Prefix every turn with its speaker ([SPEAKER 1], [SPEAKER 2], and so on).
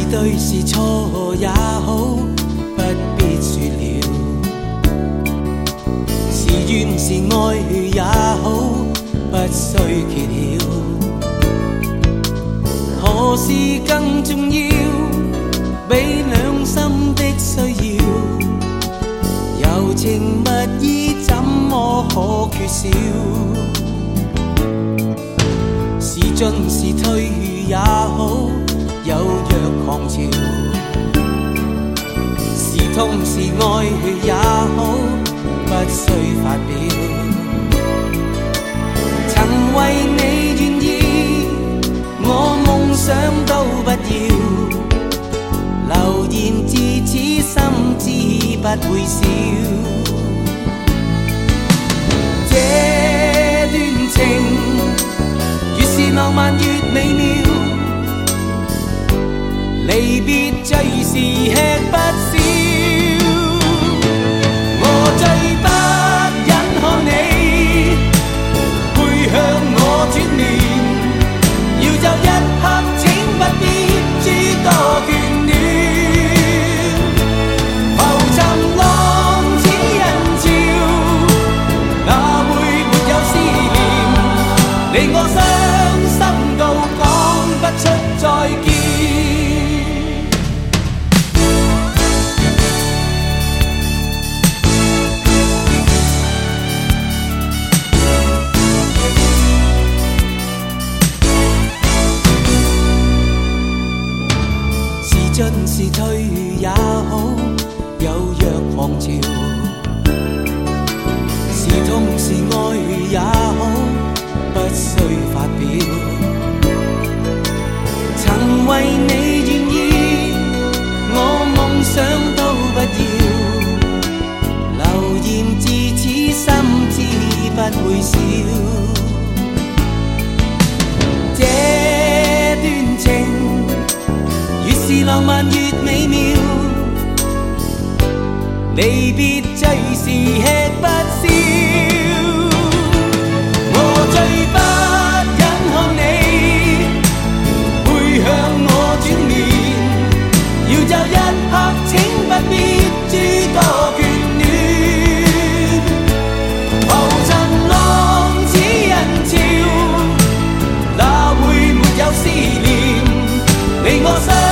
[SPEAKER 1] 对是错也好，不必说了。是怨是爱也好，不需揭晓。何事更重要？比两心的需要，柔情蜜意怎么可缺少？是进是退也好，有若狂潮。是痛是爱也好，不需發表。曾為你願意，我夢想都不要。留言至此，心知不會少。這段情越是浪漫越美妙，離別最是吃不消。我最不忍看你背向我轉面，要就一刻請不必諸多眷戀。浮沉浪似人潮，哪會沒有思念？你我傷心到講不出再見。進是退也好，有若狂潮。是痛是愛也好，不需發表。曾為你願意，我夢想都不要。留言至此，心知不會少。這段情越是浪漫越美妙，離別最是吃不消。我最不忍看你背向我轉面，要就一刻請不必諸多眷戀。浮沉浪似人潮，哪會沒有思念？你我相